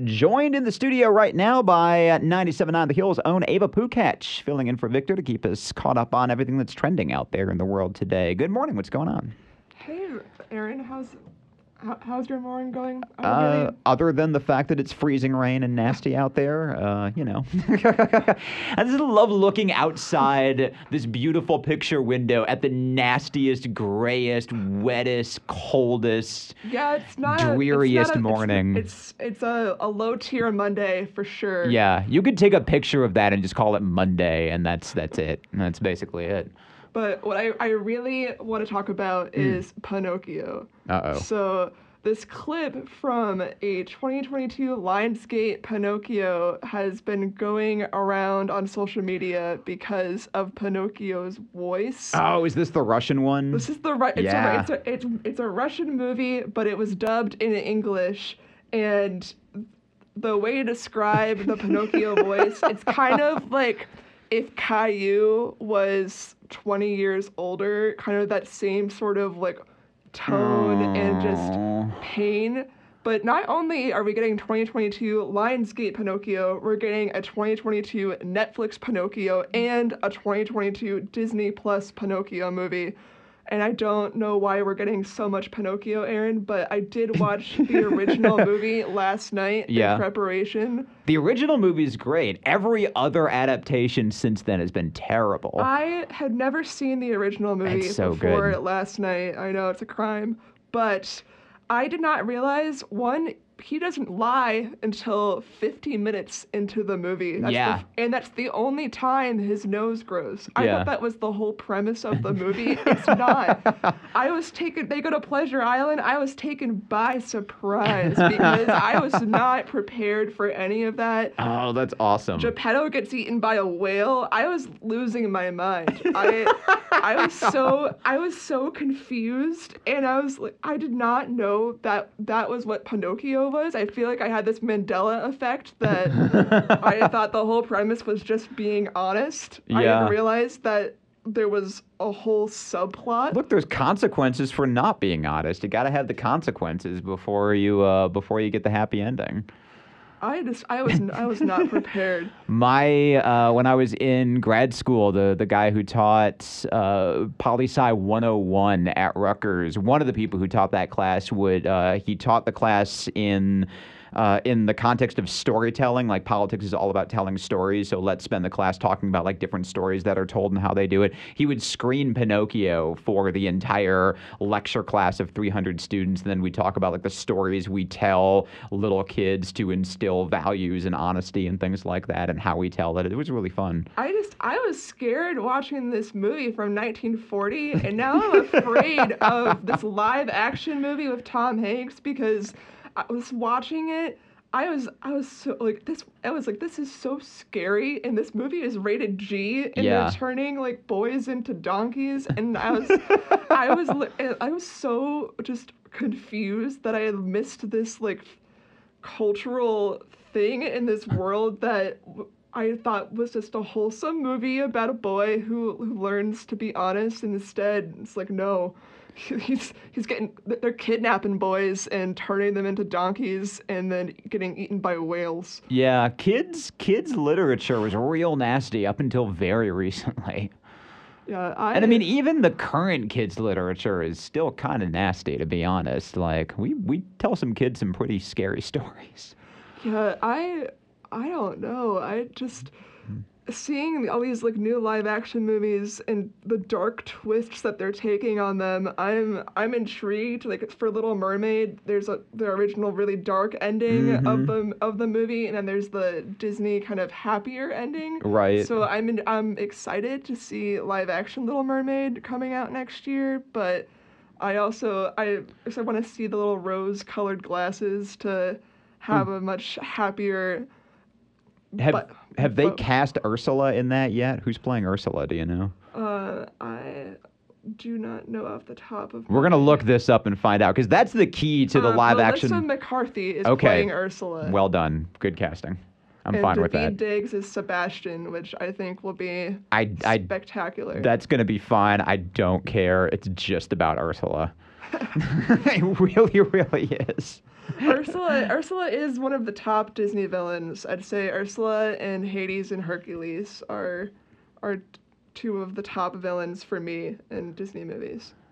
joined in the studio right now by 97.9 The Hill's own Ava Pukach, filling in for Victor to keep us caught up on everything that's trending out there in the world today. Good morning. What's going on? Hey, Aaron. How's your morning going? Other than the fact that it's freezing rain and nasty out there, I just love looking outside this beautiful picture window at the nastiest, grayest, wettest, coldest, dreariest morning. It's a low tier Monday for sure. Yeah, you could take a picture of that and just call it Monday, and that's it. That's basically it. But what I really want to talk about is Pinocchio. Uh-oh. So this clip from a 2022 Lionsgate Pinocchio has been going around on social media because of Pinocchio's voice. Oh, is this the Russian one? This is it's a Russian movie, but it was dubbed in English, and the way to describe the Pinocchio voice, it's kind of like if Caillou was 20 years older, kind of that same sort of like tone and just pain. But not only are we getting 2022 Lionsgate Pinocchio, we're getting a 2022 Netflix Pinocchio and a 2022 Disney Plus Pinocchio movie. And I don't know why we're getting so much Pinocchio, Aaron, but I did watch the original movie last night in preparation. The original movie is great. Every other adaptation since then has been terrible. I had never seen the original movie before last night. I know it's a crime, but I did not realize, one, he doesn't lie until 50 minutes into the movie. And that's the only time his nose grows. I thought that was the whole premise of the movie. It's not. They go to Pleasure Island. I was taken by surprise because I was not prepared for any of that. Oh, that's awesome. Geppetto gets eaten by a whale. I was losing my mind. I was so confused, and I did not know that was what Pinocchio was. I feel like I had this Mandela effect that I thought the whole premise was just being honest. I didn't realize that there was a whole subplot. Look, there's consequences for not being honest. You got to have the consequences before you get the happy ending. I was not prepared. When I was in grad school, the guy who taught Poli-Sci 101 at Rutgers, one of the people who taught that class he taught the class in the context of storytelling. Like, politics is all about telling stories, so let's spend the class talking about like different stories that are told and how they do it. He would screen Pinocchio for the entire lecture class of 300 students, and then we talk about like the stories we tell little kids to instill values and honesty and things like that, and how we tell it. It was really fun. I was scared watching this movie from 1940, and now I'm afraid of this live action movie with Tom Hanks because I was watching it. I was so like this. I was like, this is so scary, and this movie is rated G, and they're turning like boys into donkeys, and I was so just confused that I had missed this like cultural thing in this world that I thought was just a wholesome movie about a boy who learns to be honest, and instead it's like, no. They're kidnapping boys and turning them into donkeys and then getting eaten by whales. Yeah, kids literature was real nasty up until very recently. Yeah, I mean, even the current kids literature is still kind of nasty, to be honest. Like, we tell some kids some pretty scary stories. Yeah, I don't know. I just seeing all these like new live action movies and the dark twists that they're taking on them, I'm intrigued. Like for Little Mermaid, there's the original really dark ending of the movie, and then there's the Disney kind of happier ending. Right. So I'm excited to see live action Little Mermaid coming out next year, but I want to see the little rose colored glasses to have a much happier. Have they cast Ursula in that yet? Who's playing Ursula? Do you know? I do not know off the top of. We're gonna look this up and find out, because that's the key to the live action. Melissa McCarthy is playing Ursula. Well done. Good casting. I'm fine with that. And David Diggs is Sebastian, which I think will be spectacular. That's gonna be fine. I don't care. It's just about Ursula. It really, really is. Ursula is one of the top Disney villains. I'd say Ursula and Hades and Hercules are two of the top villains for me in Disney movies.